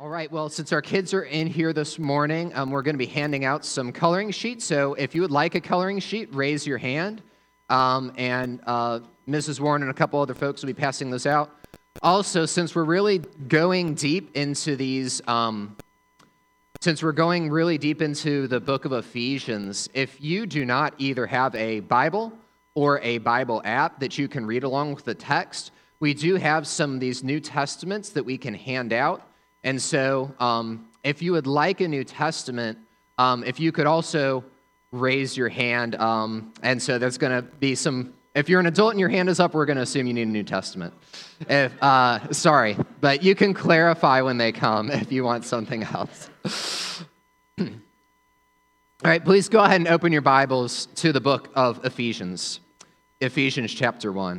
All right, well, since our kids are in here this morning, we're going to be handing out some coloring sheets. So if you would like a coloring sheet, raise your hand. And Mrs. Warren and a couple other folks will be passing those out. Also, since we're really going deep into these, since we're going really deep into the book of Ephesians, if you do not either have a Bible or a Bible app that you can read along with the text, we do have some of these New Testaments that we can hand out. And so if you would like a New Testament, if you could also raise your hand. And so there's going to be some, if you're an adult and your hand is up, we're going to assume you need a New Testament. Sorry, but you can clarify when they come if you want something else. All right, please go ahead and open your Bibles to the book of Ephesians, Ephesians chapter 1.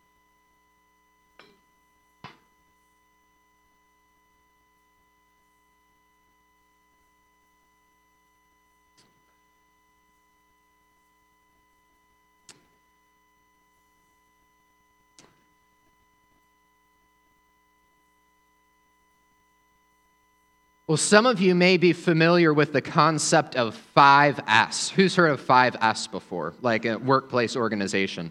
Well, some of you may be familiar with the concept of 5S. Who's heard of 5S before, like a workplace organization?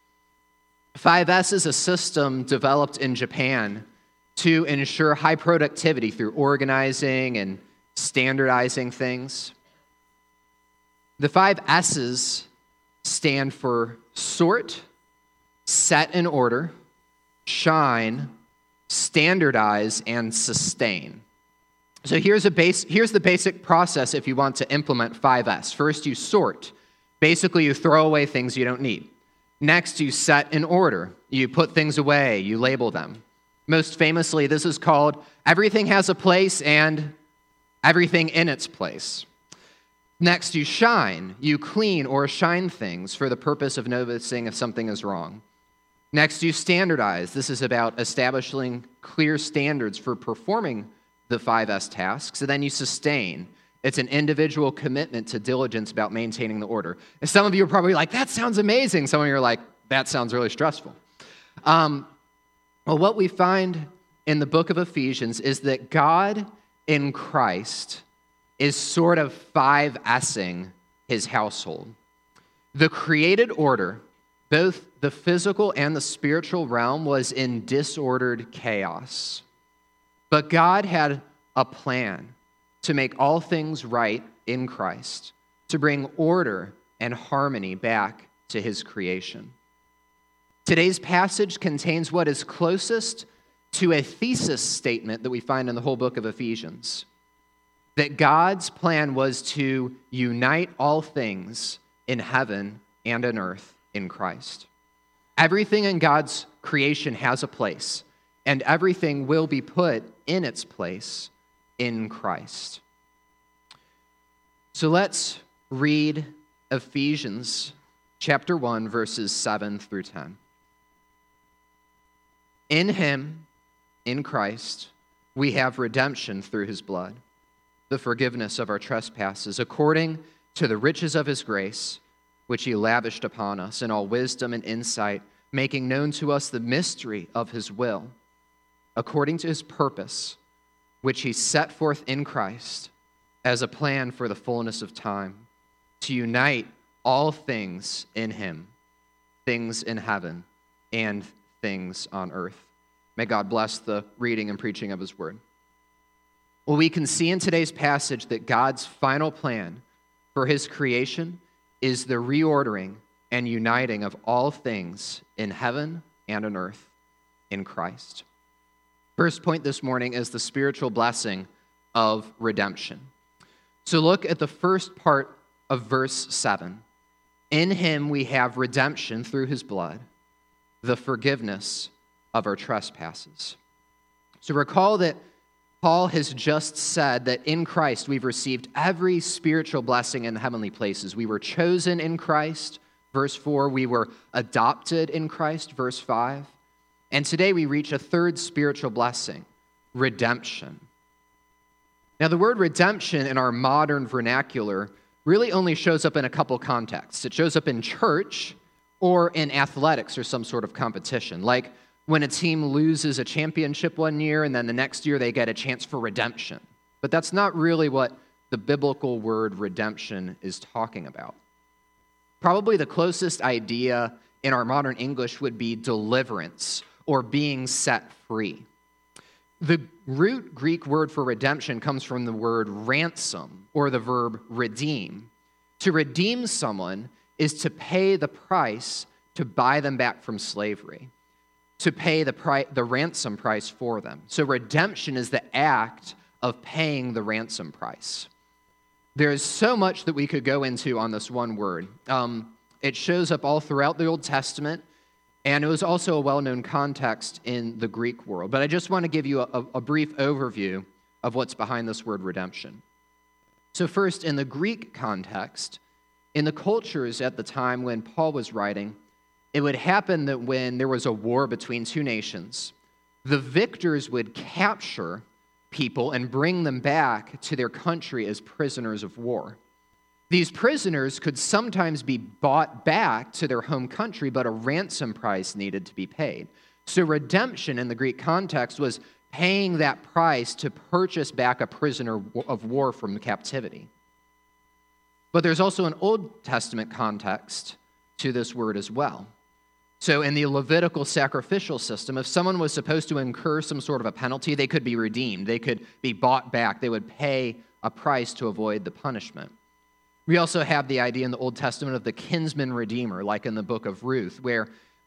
5S is a system developed in Japan to ensure high productivity through organizing and standardizing things. The 5 S's stand for sort, set in order, shine, standardize, and sustain. So here's the basic process if you want to implement 5S. First, you sort. Basically, you throw away things you don't need. Next, you set in order. You put things away, you label them. Most famously, this is called everything has a place and everything in its place. Next, you shine. You clean or shine things for the purpose of noticing if something is wrong. Next, you standardize. This is about establishing clear standards for performing the 5S tasks. And then you sustain. It's an individual commitment to diligence about maintaining the order. And some of you are probably like, that sounds amazing. Some of you are like, that sounds really stressful. Well, what we find in the book of Ephesians is that God in Christ is sort of 5S'ing his household. The created order, both the physical and the spiritual realm, was in disordered chaos. But God had a plan to make all things right in Christ, to bring order and harmony back to his creation. Today's passage contains what is closest to a thesis statement that we find in the whole book of Ephesians, that God's plan was to unite all things in heaven and on earth in Christ. Everything in God's creation has a place, and everything will be put in its place in Christ. So let's read Ephesians chapter 1, verses 7 through 10. In him, in Christ, we have redemption through his blood, the forgiveness of our trespasses, according to the riches of his grace, which he lavished upon us in all wisdom and insight, making known to us the mystery of his will, according to his purpose, which he set forth in Christ as a plan for the fullness of time, to unite all things in him, things in heaven and things on earth. May God bless the reading and preaching of his word. Well, we can see in today's passage that God's final plan for his creation is the reordering and uniting of all things in heaven and on earth in Christ. First point this morning is the spiritual blessing of redemption. So look at the first part of verse 7. In him we have redemption through his blood, the forgiveness of our trespasses. So recall that Paul has just said that in Christ we've received every spiritual blessing in the heavenly places. We were chosen in Christ, verse 4. We were adopted in Christ, verse 5. And today we reach a third spiritual blessing, redemption. Now, the word redemption in our modern vernacular really only shows up in a couple contexts. It shows up in church or in athletics or some sort of competition. Like when a team loses a championship one year and then the next year they get a chance for redemption. But that's not really what the biblical word redemption is talking about. Probably the closest idea in our modern English would be deliverance or being set free. The root Greek word for redemption comes from the word ransom or the verb redeem. To redeem someone is to pay the price to buy them back from slavery, to pay the ransom price for them. So redemption is the act of paying the ransom price. There is so much that we could go into on this one word. It shows up all throughout the Old Testament, and it was also a well-known context in the Greek world. But I just want to give you a brief overview of what's behind this word redemption. So first, in the Greek context, in the cultures at the time when Paul was writing, it would happen that when there was a war between two nations, the victors would capture people and bring them back to their country as prisoners of war. These prisoners could sometimes be bought back to their home country, but a ransom price needed to be paid. So redemption in the Greek context was paying that price to purchase back a prisoner of war from captivity. But there's also an Old Testament context to this word as well. So in the Levitical sacrificial system, if someone was supposed to incur some sort of a penalty, they could be redeemed. They could be bought back. They would pay a price to avoid the punishment. We also have the idea in the Old Testament of the kinsman redeemer, like in the book of Ruth, where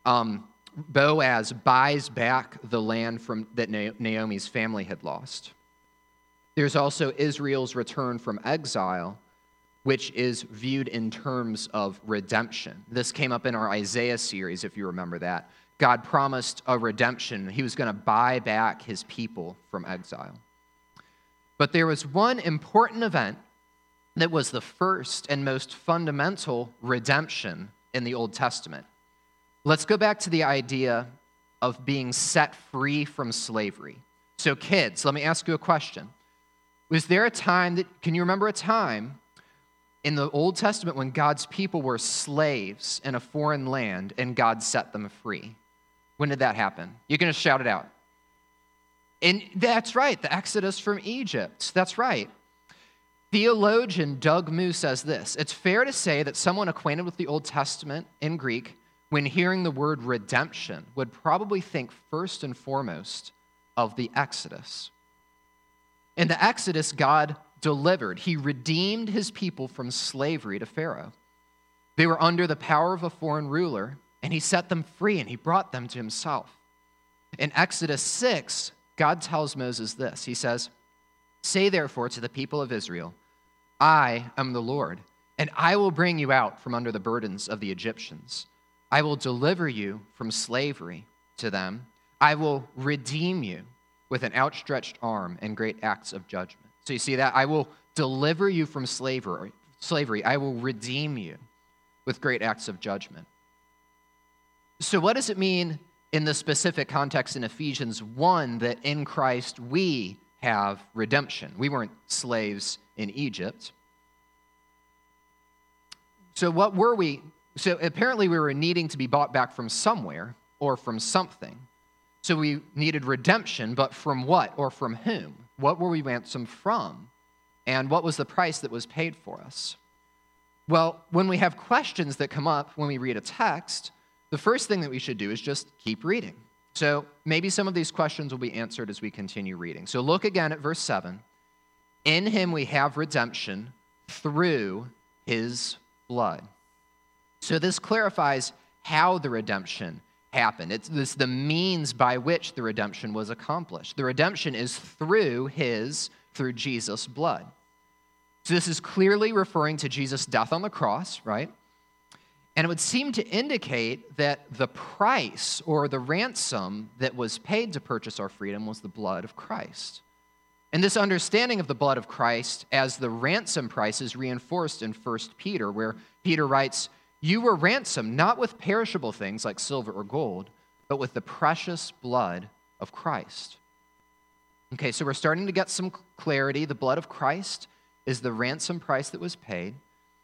Boaz buys back the land that Naomi's family had lost. There's also Israel's return from exile, which is viewed in terms of redemption. This came up in our Isaiah series, if you remember that. God promised a redemption. He was going to buy back his people from exile. But there was one important event that was the first and most fundamental redemption in the Old Testament. Let's go back to the idea of being set free from slavery. So kids, let me ask you a question. Was there a time can you remember a time in the Old Testament when God's people were slaves in a foreign land and God set them free? When did that happen? You can just shout it out. And that's right, the Exodus from Egypt. That's right. Theologian Doug Moo says this: it's fair to say that someone acquainted with the Old Testament in Greek, when hearing the word redemption, would probably think first and foremost of the Exodus. In the Exodus, God delivered. He redeemed his people from slavery to Pharaoh. They were under the power of a foreign ruler, and he set them free, and he brought them to himself. In Exodus 6, God tells Moses this. He says, "Say therefore to the people of Israel, I am the Lord, and I will bring you out from under the burdens of the Egyptians. I will deliver you from slavery to them. I will redeem you with an outstretched arm and great acts of judgment." So you see that? I will deliver you from slavery. I will redeem you with great acts of judgment. So what does it mean in the specific context in Ephesians 1 that in Christ we have redemption? We weren't slaves in Egypt. So what were we? So apparently we were needing to be bought back from somewhere or from something. So we needed redemption, but from what or from whom? What were we ransomed from? And what was the price that was paid for us? Well, when we have questions that come up when we read a text, the first thing that we should do is just keep reading. So maybe some of these questions will be answered as we continue reading. So look again at verse 7. In him we have redemption through his blood. So this clarifies how the redemption happened. It's the means by which the redemption was accomplished. The redemption is through Jesus' blood. So this is clearly referring to Jesus' death on the cross, right? And it would seem to indicate that the price or the ransom that was paid to purchase our freedom was the blood of Christ. And this understanding of the blood of Christ as the ransom price is reinforced in 1 Peter, where Peter writes, "You were ransomed not with perishable things like silver or gold, but with the precious blood of Christ." Okay, so we're starting to get some clarity. The blood of Christ is the ransom price that was paid.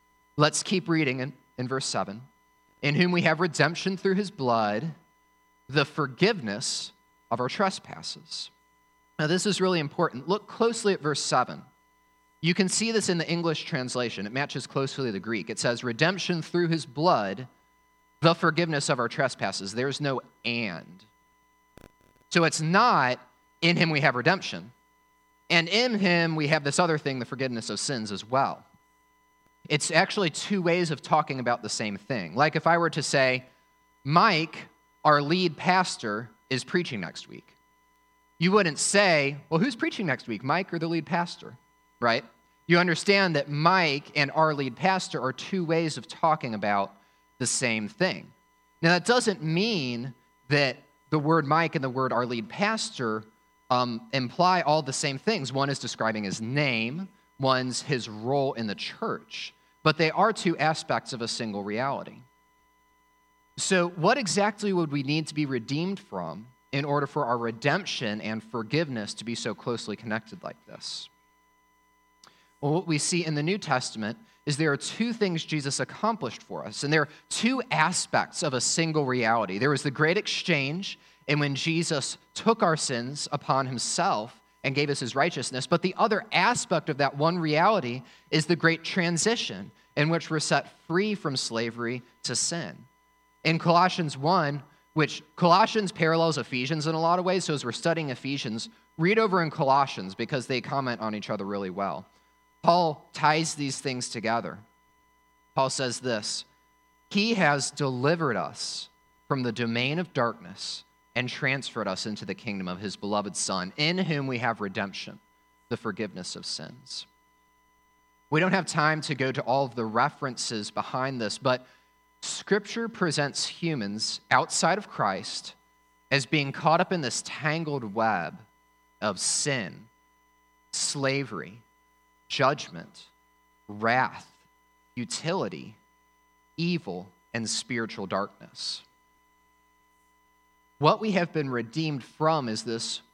Let's keep reading in verse 7. In whom we have redemption through his blood, the forgiveness of our trespasses. Now, this is really important. Look closely at verse 7. You can see this in the English translation. It matches closely to the Greek. It says, redemption through his blood, the forgiveness of our trespasses. There's no and. So it's not in him we have redemption. And in him we have this other thing, the forgiveness of sins as well. It's actually two ways of talking about the same thing. Like if I were to say, Mike, our lead pastor, is preaching next week. You wouldn't say, well, who's preaching next week, Mike or the lead pastor, right? You understand that Mike and our lead pastor are two ways of talking about the same thing. Now, that doesn't mean that the word Mike and the word our lead pastor imply all the same things. One is describing his name, one's his role in the church, but they are two aspects of a single reality. So what exactly would we need to be redeemed from in order for our redemption and forgiveness to be so closely connected like this? Well, what we see in the New Testament is there are two things Jesus accomplished for us, and there are two aspects of a single reality. There was the great exchange, and when Jesus took our sins upon himself and gave us his righteousness, but the other aspect of that one reality is the great transition in which we're set free from slavery to sin. In Colossians 1, which Colossians parallels Ephesians in a lot of ways, so as we're studying Ephesians, read over in Colossians because they comment on each other really well. Paul ties these things together. Paul says this, he has delivered us from the domain of darkness and transferred us into the kingdom of his beloved Son, in whom we have redemption, the forgiveness of sins. We don't have time to go to all of the references behind this, but Scripture presents humans outside of Christ as being caught up in this tangled web of sin, slavery, judgment, wrath, futility, evil, and spiritual darkness. What we have been redeemed from is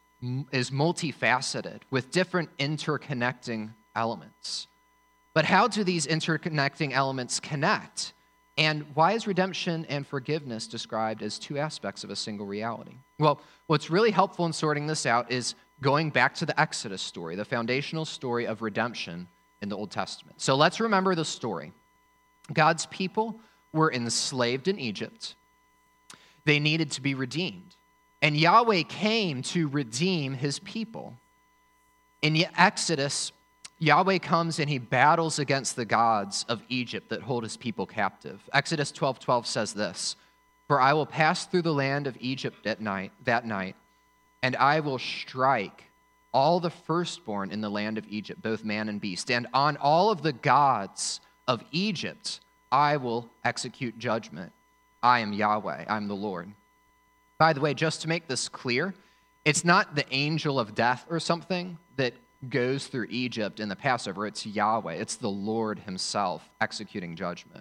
multifaceted with different interconnecting elements. But how do these interconnecting elements connect? And why is redemption and forgiveness described as two aspects of a single reality? Well, what's really helpful in sorting this out is going back to the Exodus story, the foundational story of redemption in the Old Testament. So let's remember the story. God's people were enslaved in Egypt. They needed to be redeemed. And Yahweh came to redeem his people. In Exodus, Yahweh comes and he battles against the gods of Egypt that hold his people captive. Exodus 12:12 says this, "For I will pass through the land of Egypt that night, and I will strike all the firstborn in the land of Egypt, both man and beast. And on all of the gods of Egypt, I will execute judgment. I am Yahweh, I'm the Lord." By the way, just to make this clear, it's not the angel of death or something that goes through Egypt in the Passover. It's Yahweh. It's the Lord himself executing judgment.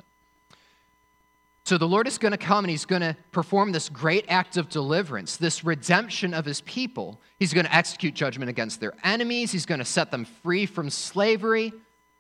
So the Lord is going to come and he's going to perform this great act of deliverance, this redemption of his people. He's going to execute judgment against their enemies. He's going to set them free from slavery.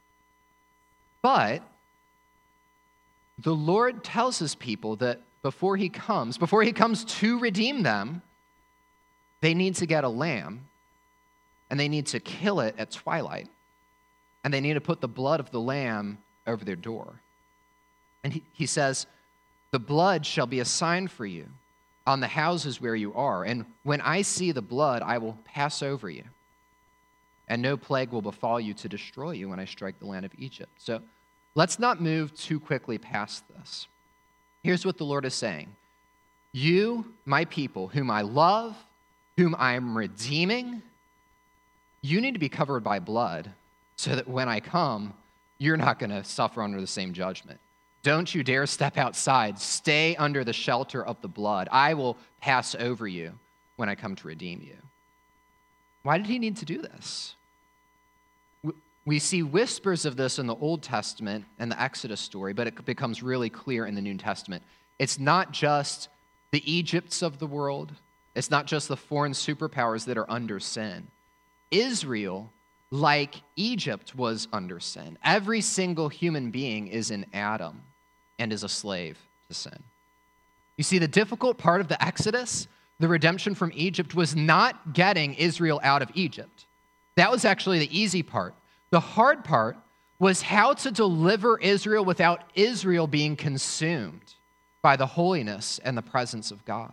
But the Lord tells his people that before he comes to redeem them, they need to get a lamb, and they need to kill it at twilight, and they need to put the blood of the lamb over their door. And he says, "The blood shall be a sign for you on the houses where you are, and when I see the blood, I will pass over you, and no plague will befall you to destroy you when I strike the land of Egypt." So let's not move too quickly past this. Here's what the Lord is saying. You, my people, whom I love, whom I am redeeming, you need to be covered by blood so that when I come, you're not going to suffer under the same judgment. Don't you dare step outside. Stay under the shelter of the blood. I will pass over you when I come to redeem you. Why did he need to do this? We see whispers of this in the Old Testament and the Exodus story, but it becomes really clear in the New Testament. It's not just the Egypts of the world. It's not just the foreign superpowers that are under sin. Israel, like Egypt, was under sin. Every single human being is in Adam and is a slave to sin. You see, the difficult part of the Exodus, the redemption from Egypt, was not getting Israel out of Egypt. That was actually the easy part. The hard part was how to deliver Israel without Israel being consumed by the holiness and the presence of God.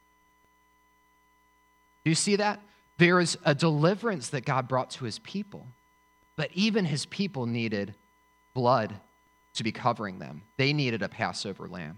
Do you see that? There is a deliverance that God brought to his people, but even his people needed blood to be covering them. They needed a Passover lamb.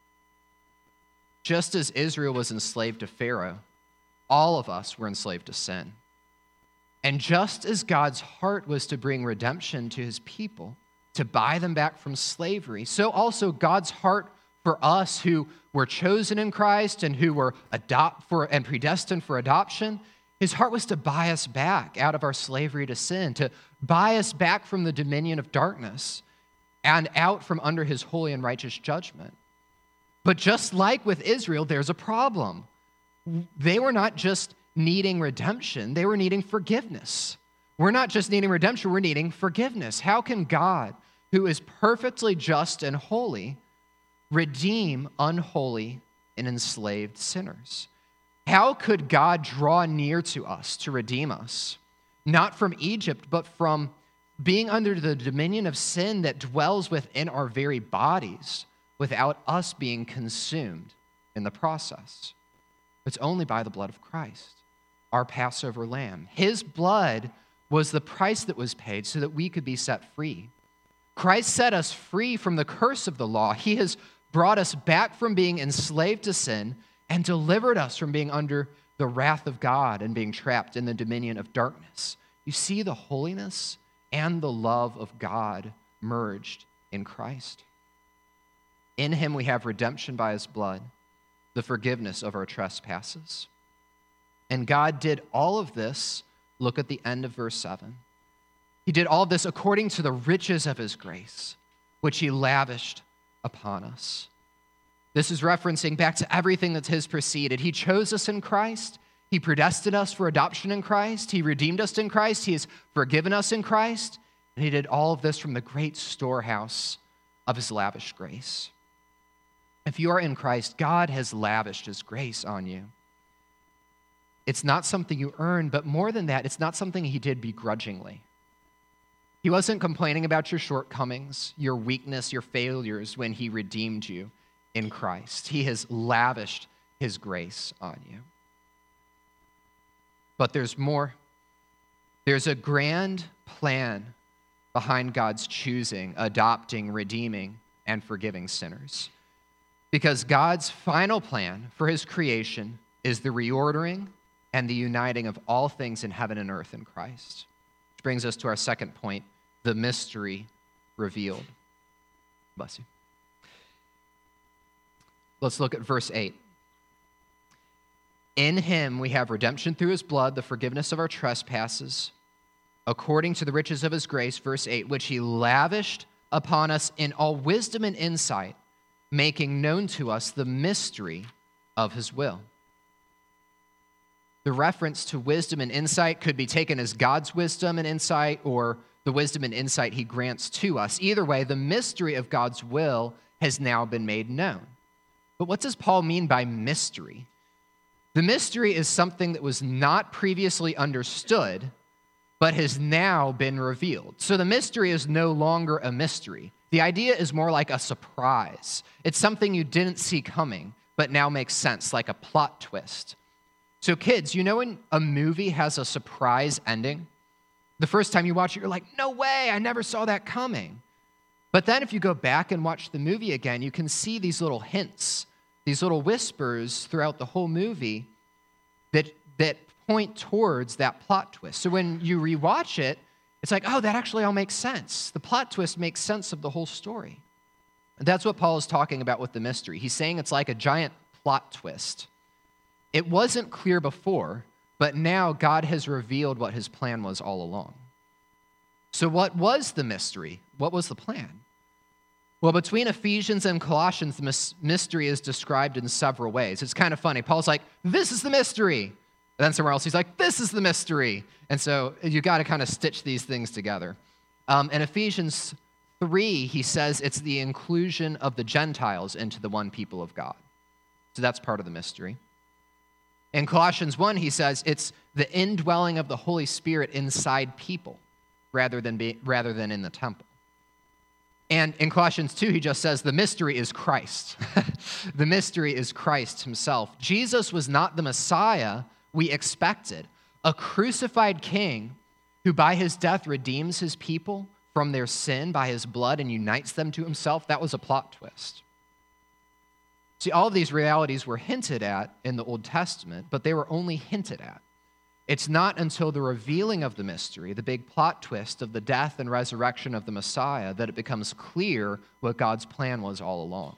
Just as Israel was enslaved to Pharaoh, all of us were enslaved to sin. And just as God's heart was to bring redemption to his people, to buy them back from slavery, so also God's heart for us who were chosen in Christ and who were predestined for adoption, his heart was to buy us back out of our slavery to sin, to buy us back from the dominion of darkness and out from under his holy and righteous judgment. But just like with Israel, there's a problem. They were not just needing redemption, they were needing forgiveness. We're not just needing redemption, we're needing forgiveness. How can God, who is perfectly just and holy, redeem unholy and enslaved sinners? How could God draw near to us to redeem us? Not from Egypt, but from being under the dominion of sin that dwells within our very bodies without us being consumed in the process. It's only by the blood of Christ, our Passover lamb. His blood was the price that was paid so that we could be set free. Christ set us free from the curse of the law. He has brought us back from being enslaved to sin and delivered us from being under the wrath of God and being trapped in the dominion of darkness. You see the holiness and the love of God merged in Christ. In him we have redemption by his blood, the forgiveness of our trespasses. And God did all of this, look at the end of verse 7. He did all this according to the riches of his grace, which he lavished upon us. This is referencing back to everything that has preceded. He chose us in Christ. He predestined us for adoption in Christ. He redeemed us in Christ. He has forgiven us in Christ. And he did all of this from the great storehouse of his lavish grace. If you are in Christ, God has lavished his grace on you. It's not something you earn, but more than that, it's not something he did begrudgingly. He wasn't complaining about your shortcomings, your weakness, your failures when he redeemed you in Christ. He has lavished his grace on you. But there's more. There's a grand plan behind God's choosing, adopting, redeeming, and forgiving sinners. Because God's final plan for his creation is the reordering and the uniting of all things in heaven and earth in Christ. Which brings us to our second point, the mystery revealed. Bless you. Let's look at verse 8. In him we have redemption through his blood, the forgiveness of our trespasses, according to the riches of his grace, verse 8, which he lavished upon us in all wisdom and insight, making known to us the mystery of his will. The reference to wisdom and insight could be taken as God's wisdom and insight or the wisdom and insight he grants to us. Either way, the mystery of God's will has now been made known. But what does Paul mean by mystery? The mystery is something that was not previously understood, but has now been revealed. So the mystery is no longer a mystery. The idea is more like a surprise. It's something you didn't see coming, but now makes sense, like a plot twist. So kids, you know when a movie has a surprise ending? The first time you watch it, you're like, no way, I never saw that coming. But then if you go back and watch the movie again, you can see these little hints, these little whispers throughout the whole movie that point towards that plot twist. So when you rewatch it, it's like, oh, that actually all makes sense. The plot twist makes sense of the whole story. And that's what Paul is talking about with the mystery. He's saying it's like a giant plot twist. It wasn't clear before, but now God has revealed what his plan was all along. So what was the mystery? What was the plan? Well, between Ephesians and Colossians, the mystery is described in several ways. It's kind of funny. Paul's like, this is the mystery. And then somewhere else, he's like, this is the mystery. And so you got to kind of stitch these things together. In Ephesians 3, he says it's the inclusion of the Gentiles into the one people of God. So that's part of the mystery. In Colossians 1, he says it's the indwelling of the Holy Spirit inside people rather than in the temple. And in Colossians 2, he just says the mystery is Christ. The mystery is Christ himself. Jesus was not the Messiah we expected, a crucified king who by his death redeems his people from their sin by his blood and unites them to himself. That was a plot twist. See, all of these realities were hinted at in the Old Testament, but they were only hinted at. It's not until the revealing of the mystery, the big plot twist of the death and resurrection of the Messiah, that it becomes clear what God's plan was all along.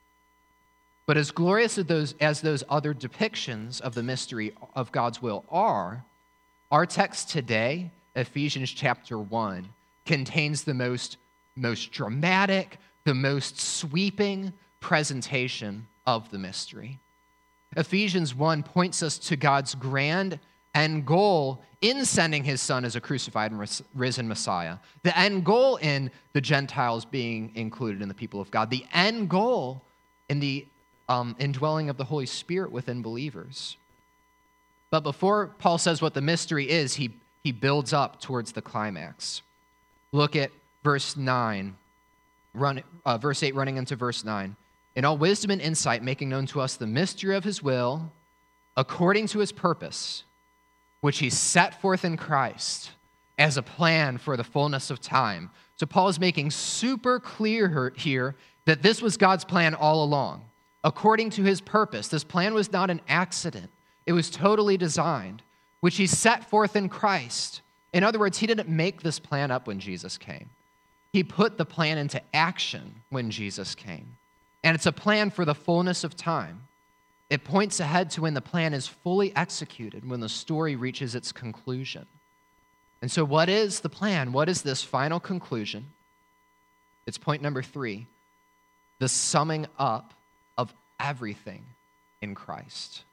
But as glorious as those other depictions of the mystery of God's will are, our text today, Ephesians chapter 1, contains the most dramatic, the most sweeping presentation of the mystery. Ephesians 1 points us to God's grand end goal in sending his son as a crucified and risen Messiah. The end goal in the Gentiles being included in the people of God. The end goal in the indwelling of the Holy Spirit within believers. But before Paul says what the mystery is, he builds up towards the climax. Look at verse 9, verse 8 running into verse 9. In all wisdom and insight, making known to us the mystery of his will, according to his purpose, which he set forth in Christ as a plan for the fullness of time. So Paul is making super clear here that this was God's plan all along. According to his purpose, this plan was not an accident. It was totally designed, which he set forth in Christ. In other words, he didn't make this plan up when Jesus came. He put the plan into action when Jesus came. And it's a plan for the fullness of time. It points ahead to when the plan is fully executed, when the story reaches its conclusion. And so what is the plan? What is this final conclusion? It's point number 3, the summing up of everything in Christ.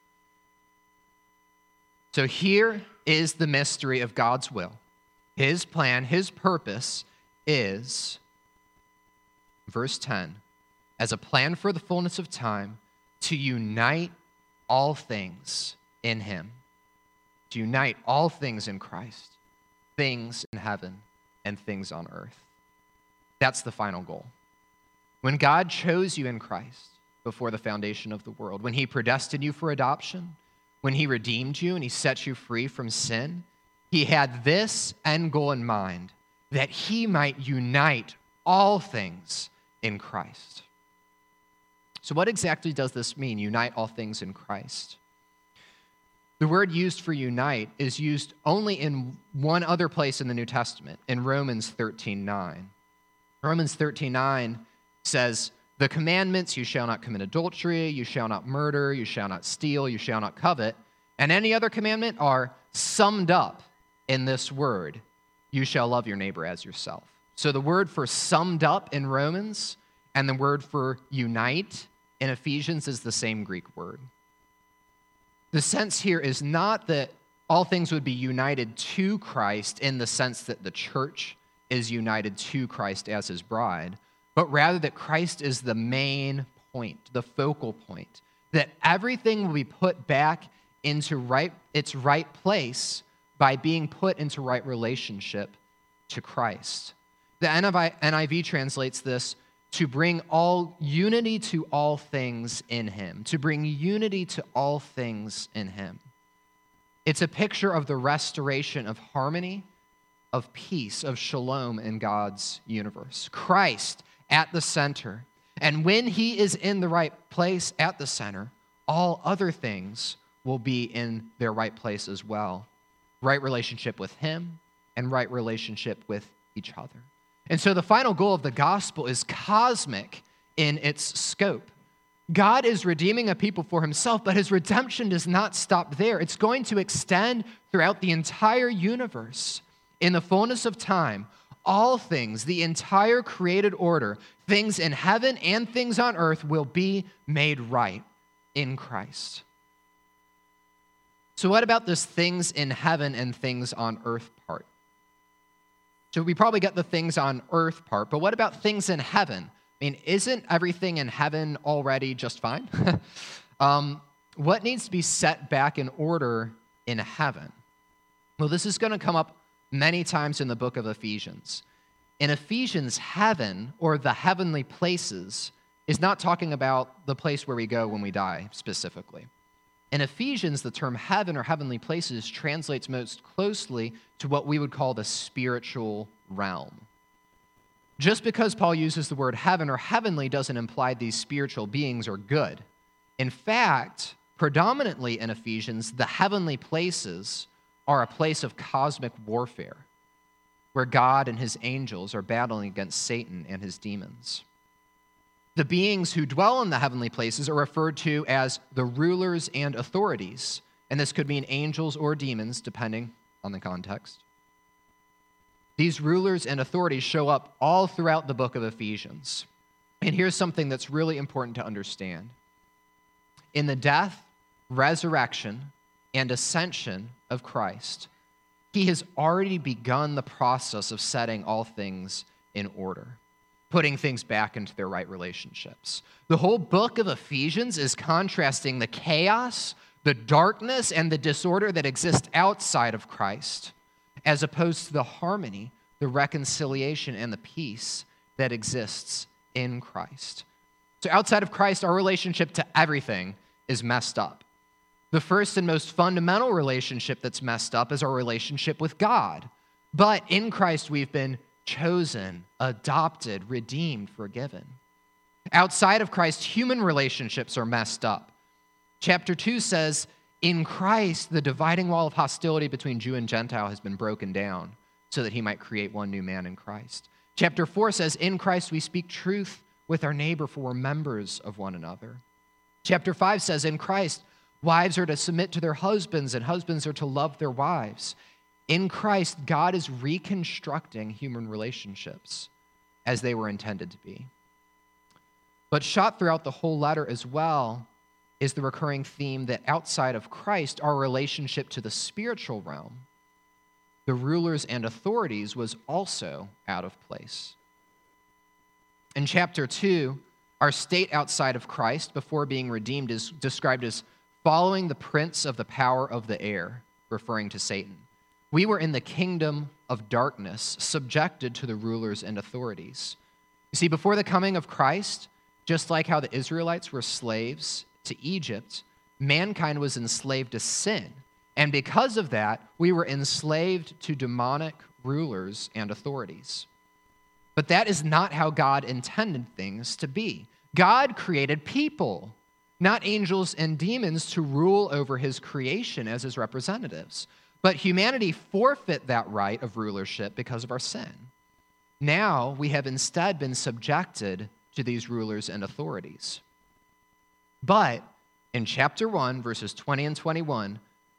So here is the mystery of God's will. His plan, his purpose is, verse 10, as a plan for the fullness of time, to unite all things in him. To unite all things in Christ, things in heaven and things on earth. That's the final goal. When God chose you in Christ before the foundation of the world, when he predestined you for adoption, when he redeemed you and he set you free from sin, he had this end goal in mind, that he might unite all things in Christ. So what exactly does this mean, unite all things in Christ? The word used for unite is used only in one other place in the New Testament, in Romans 13:9. Romans 13:9 says, the commandments, you shall not commit adultery, you shall not murder, you shall not steal, you shall not covet, and any other commandment are summed up in this word, you shall love your neighbor as yourself. So the word for summed up in Romans and the word for unite in Ephesians is the same Greek word. The sense here is not that all things would be united to Christ in the sense that the church is united to Christ as his bride, but rather that Christ is the main point, the focal point, that everything will be put back into its right place by being put into right relationship to Christ. The NIV translates this to bring all unity to all things in him, to bring unity to all things in him. It's a picture of the restoration of harmony, of peace, of shalom in God's universe. Christ at the center. And when he is in the right place at the center, all other things will be in their right place as well. Right relationship with him and right relationship with each other. And so the final goal of the gospel is cosmic in its scope. God is redeeming a people for himself, but his redemption does not stop there. It's going to extend throughout the entire universe. In the fullness of time, all things, the entire created order, things in heaven and things on earth will be made right in Christ. So what about this things in heaven and things on earth part? So we probably get the things on earth part, but what about things in heaven? I mean, isn't everything in heaven already just fine? What needs to be set back in order in heaven? Well, this is going to come up many times in the book of Ephesians. In Ephesians, heaven, or the heavenly places, is not talking about the place where we go when we die specifically. In Ephesians, the term heaven or heavenly places translates most closely to what we would call the spiritual realm. Just because Paul uses the word heaven or heavenly doesn't imply these spiritual beings are good. In fact, predominantly in Ephesians, the heavenly places are a place of cosmic warfare, where God and his angels are battling against Satan and his demons. The beings who dwell in the heavenly places are referred to as the rulers and authorities, and this could mean angels or demons, depending on the context. These rulers and authorities show up all throughout the book of Ephesians. And here's something that's really important to understand. In the death, resurrection, and ascension of Christ, he has already begun the process of setting all things in order, putting things back into their right relationships. The whole book of Ephesians is contrasting the chaos, the darkness, and the disorder that exist outside of Christ, as opposed to the harmony, the reconciliation, and the peace that exists in Christ. So outside of Christ, our relationship to everything is messed up. The first and most fundamental relationship that's messed up is our relationship with God. But in Christ, we've been chosen, adopted, redeemed, forgiven. Outside of Christ, human relationships are messed up. Chapter 2 says, in Christ, the dividing wall of hostility between Jew and Gentile has been broken down so that he might create one new man in Christ. Chapter 4 says, in Christ we speak truth with our neighbor, for we're members of one another. Chapter 5 says, in Christ, wives are to submit to their husbands, and husbands are to love their wives. In Christ, God is reconstructing human relationships as they were intended to be. But shot throughout the whole letter as well is the recurring theme that outside of Christ, our relationship to the spiritual realm, the rulers and authorities, was also out of place. In chapter 2, our state outside of Christ before being redeemed is described as following the prince of the power of the air, referring to Satan. We were in the kingdom of darkness, subjected to the rulers and authorities. You see, before the coming of Christ, just like how the Israelites were slaves to Egypt, mankind was enslaved to sin. And because of that, we were enslaved to demonic rulers and authorities. But that is not how God intended things to be. God created people, not angels and demons, to rule over his creation as his representatives. But humanity forfeit that right of rulership because of our sin. Now we have instead been subjected to these rulers and authorities. But in chapter 1, verses 20 and 21,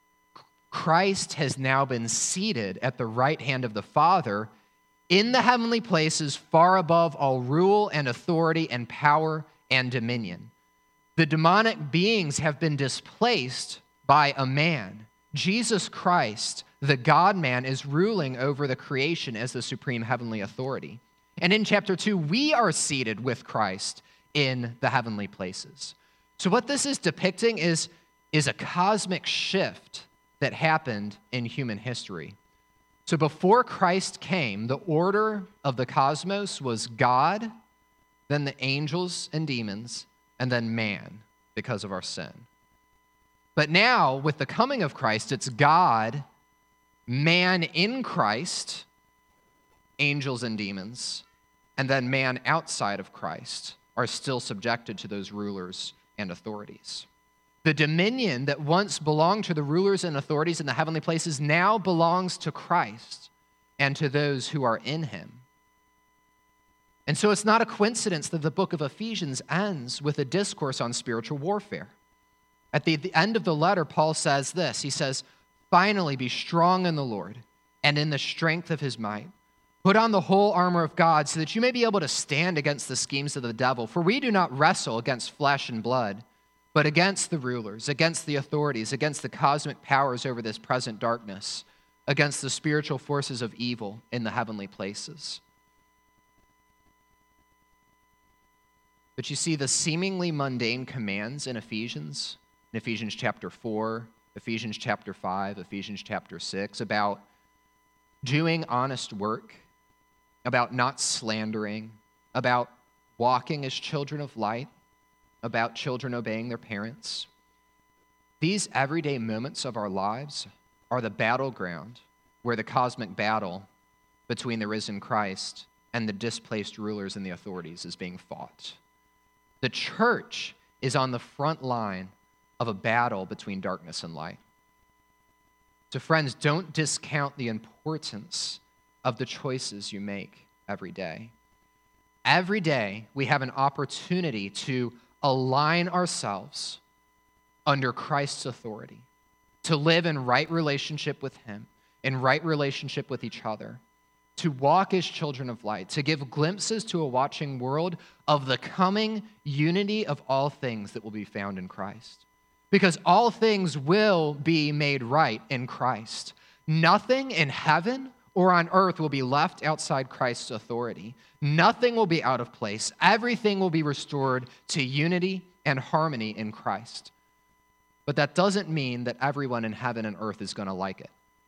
Christ has now been seated at the right hand of the Father in the heavenly places, far above all rule and authority and power and dominion. The demonic beings have been displaced by a man. Jesus Christ, the God-man, is ruling over the creation as the supreme heavenly authority. And in chapter 2, we are seated with Christ in the heavenly places. So what this is depicting is a cosmic shift that happened in human history. So before Christ came, the order of the cosmos was God, then the angels and demons, and then man because of our sin. But now, with the coming of Christ, it's God, man in Christ, angels and demons, and then man outside of Christ are still subjected to those rulers and authorities. The dominion that once belonged to the rulers and authorities in the heavenly places now belongs to Christ and to those who are in him. And so it's not a coincidence that the book of Ephesians ends with a discourse on spiritual warfare. At the end of the letter, Paul says this. He says, "Finally, be strong in the Lord and in the strength of his might. Put on the whole armor of God so that you may be able to stand against the schemes of the devil. For we do not wrestle against flesh and blood, but against the rulers, against the authorities, against the cosmic powers over this present darkness, against the spiritual forces of evil in the heavenly places." But you see the seemingly mundane commands in Ephesians chapter 4, Ephesians chapter 5, Ephesians chapter 6, about doing honest work, about not slandering, about walking as children of light, about children obeying their parents. These everyday moments of our lives are the battleground where the cosmic battle between the risen Christ and the displaced rulers and the authorities is being fought. The church is on the front line of a battle between darkness and light. So friends, don't discount the importance of the choices you make every day. Every day, we have an opportunity to align ourselves under Christ's authority, to live in right relationship with him, in right relationship with each other, to walk as children of light, to give glimpses to a watching world of the coming unity of all things that will be found in Christ. Because all things will be made right in Christ. Nothing in heaven or on earth will be left outside Christ's authority. Nothing will be out of place. Everything will be restored to unity and harmony in Christ. But that doesn't mean that everyone in heaven and earth is going to like it.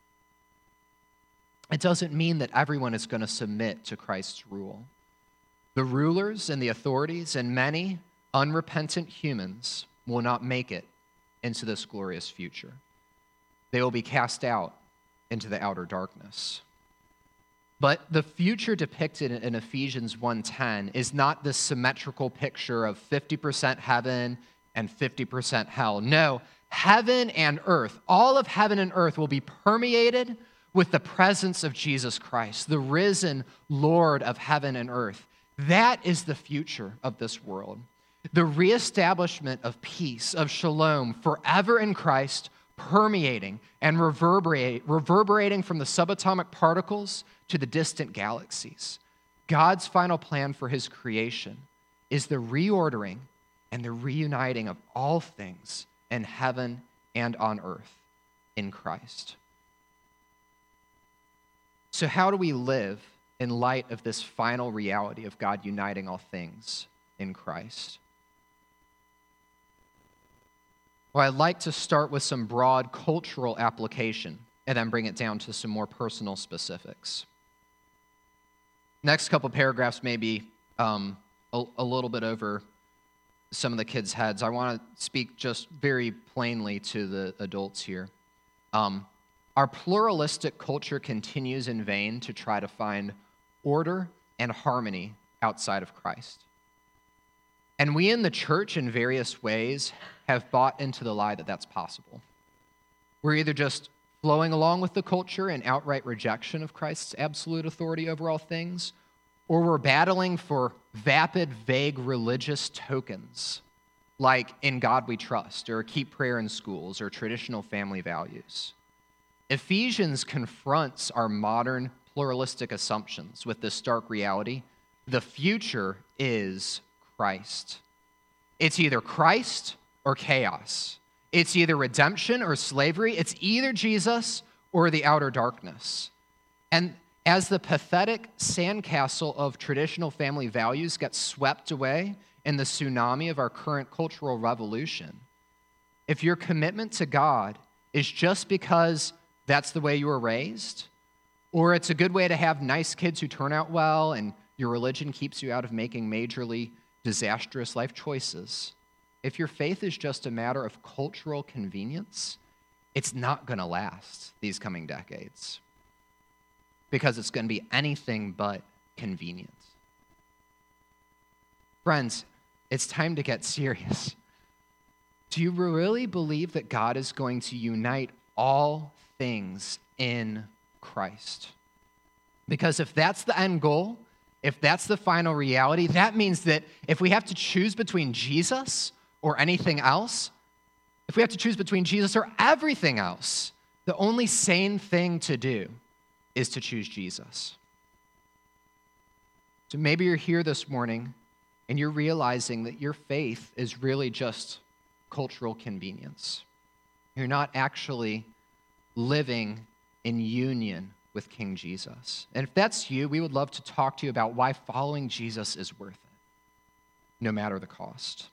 It doesn't mean that everyone is going to submit to Christ's rule. The rulers and the authorities and many unrepentant humans will not make it into this glorious future. They will be cast out into the outer darkness. But the future depicted in Ephesians 1:10 is not this symmetrical picture of 50% heaven and 50% hell. No, heaven and earth, all of heaven and earth will be permeated with the presence of Jesus Christ, the risen Lord of heaven and earth. That is the future of this world. The reestablishment of peace, of shalom, forever in Christ, permeating and reverberating from the subatomic particles to the distant galaxies. God's final plan for his creation is the reordering and the reuniting of all things in heaven and on earth in Christ. So how do we live in light of this final reality of God uniting all things in Christ? Well, I'd like to start with some broad cultural application and then bring it down to some more personal specifics. Next couple paragraphs may be a little bit over some of the kids' heads. I want to speak just very plainly to the adults here. Our pluralistic culture continues in vain to try to find order and harmony outside of Christ. And we in the church, in various ways, have bought into the lie that that's possible. We're either just flowing along with the culture in outright rejection of Christ's absolute authority over all things, or we're battling for vapid, vague religious tokens, like in God we trust, or keep prayer in schools, or traditional family values. Ephesians confronts our modern pluralistic assumptions with this stark reality. The future is Christ. It's either Christ or chaos. It's either redemption or slavery. It's either Jesus or the outer darkness. And as the pathetic sandcastle of traditional family values gets swept away in the tsunami of our current cultural revolution, if your commitment to God is just because that's the way you were raised, or it's a good way to have nice kids who turn out well and your religion keeps you out of making majorly disastrous life choices, if your faith is just a matter of cultural convenience, it's not going to last these coming decades because it's going to be anything but convenient. Friends, it's time to get serious. Do you really believe that God is going to unite all things in Christ? Because if that's the end goal, if that's the final reality, that means that if we have to choose between Jesus or anything else, if we have to choose between Jesus or everything else, the only sane thing to do is to choose Jesus. So maybe you're here this morning and you're realizing that your faith is really just cultural convenience. You're not actually living in union with King Jesus. And if that's you, we would love to talk to you about why following Jesus is worth it. no matter the cost.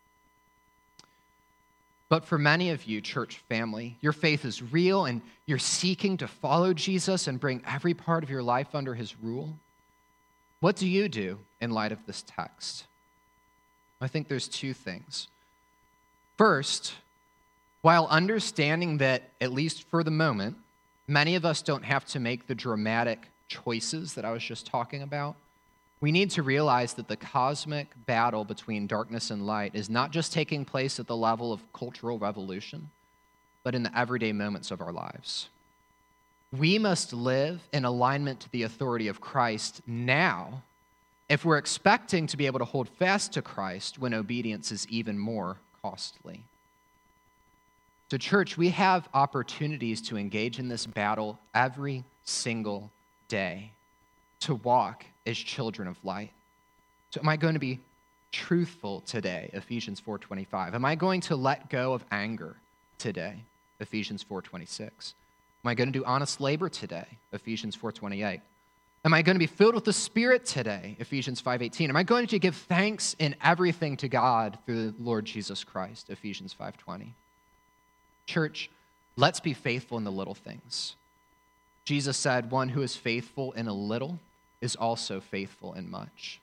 But for many of you, church family, your faith is real and you're seeking to follow Jesus and bring every part of your life under his rule. What do you do in light of this text? I think there's two things. First, while understanding that, at least for the moment, many of us don't have to make the dramatic choices that I was just talking about, we need to realize that the cosmic battle between darkness and light is not just taking place at the level of cultural revolution, but in the everyday moments of our lives. We must live in alignment to the authority of Christ now if we're expecting to be able to hold fast to Christ when obedience is even more costly. So, church, we have opportunities to engage in this battle every single day, to walk as children of light. So am I going to be truthful today? Ephesians 4:25. Am I going to let go of anger today? Ephesians 4:26. Am I going to do honest labor today? Ephesians 4:28. Am I going to be filled with the Spirit today? Ephesians 5:18. Am I going to give thanks in everything to God through the Lord Jesus Christ? Ephesians 5:20. Church, let's be faithful in the little things. Jesus said, one who is faithful in a little is also faithful in much.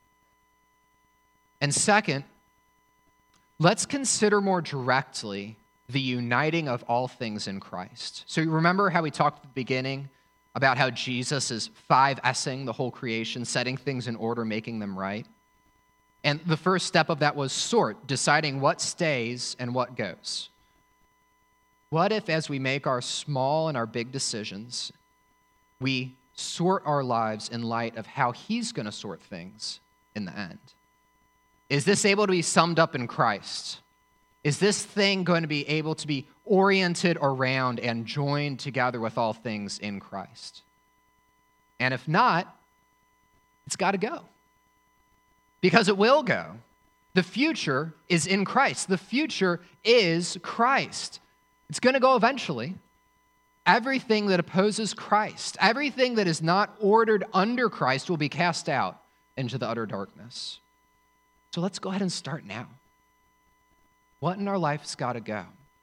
And second, let's consider more directly the uniting of all things in Christ. So you remember how we talked at the beginning about how Jesus is 5S'ing the whole creation, setting things in order, making them right? And the first step of that was sort, deciding what stays and what goes. What if, as we make our small and our big decisions, we sort our lives in light of how he's going to sort things in the end? Is this able to be summed up in Christ? Is this thing going to be able to be oriented around and joined together with all things in Christ? And if not, it's got to go. Because it will go. The future is in Christ. The future is Christ. It's going to go eventually. Everything that opposes Christ, everything that is not ordered under Christ will be cast out into the utter darkness. So let's go ahead and start now. What in our life has got to go?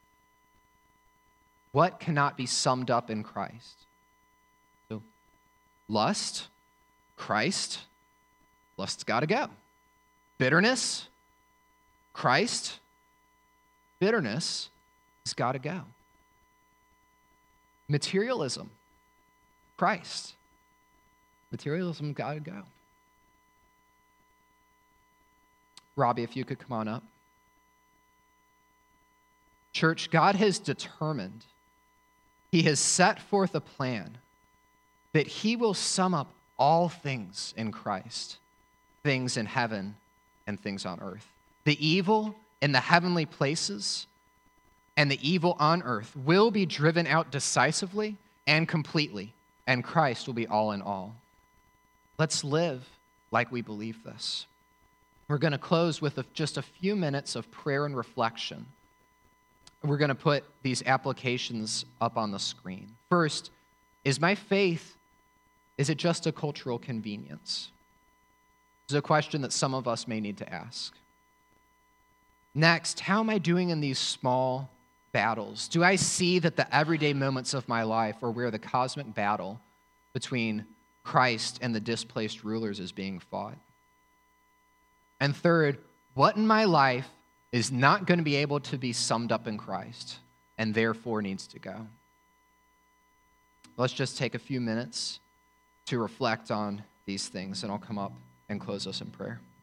What cannot be summed up in Christ? So lust, Christ, lust's got to go. Bitterness, Christ, bitterness has got to go. Materialism, Christ. Materialism got to go. Robbie, if you could come on up. Church, God has determined, he has set forth a plan that he will sum up all things in Christ, things in heaven and things on earth. The evil in the heavenly places and the evil on earth will be driven out decisively and completely, and Christ will be all in all. Let's live like we believe this. We're going to close with just a few minutes of prayer and reflection. We're going to put these applications up on the screen. First, is my faith, is it just a cultural convenience? This is a question that some of us may need to ask. Next, how am I doing in these small battles? Do I see that the everyday moments of my life are where the cosmic battle between Christ and the displaced rulers is being fought? And third, what in my life is not going to be able to be summed up in Christ and therefore needs to go? Let's just take a few minutes to reflect on these things, and I'll come up and close us in prayer.